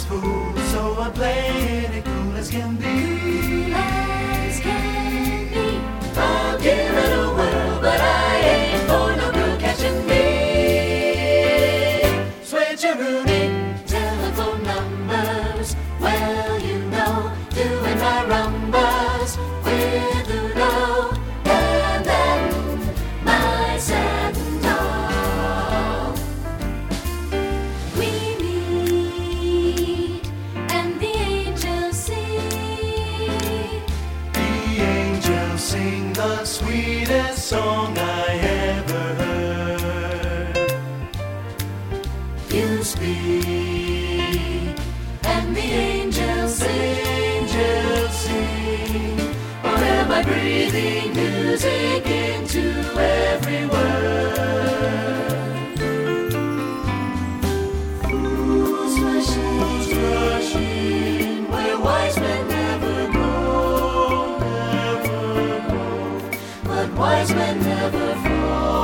this fool, so I'm playing it cool as can be. As can be. I'll give it a whirl, but I ain't for no girl catching me. Switcheroony, Telephone numbers, well you know, doing my rumbas with Udo, and then my satin doll. We meet, and the angels sing. the angels sing the sweetest song I ever heard. You speak, and the angels sing. Or am I breathing music into every word? Fools rushing where wise men never go, but wise men never fall.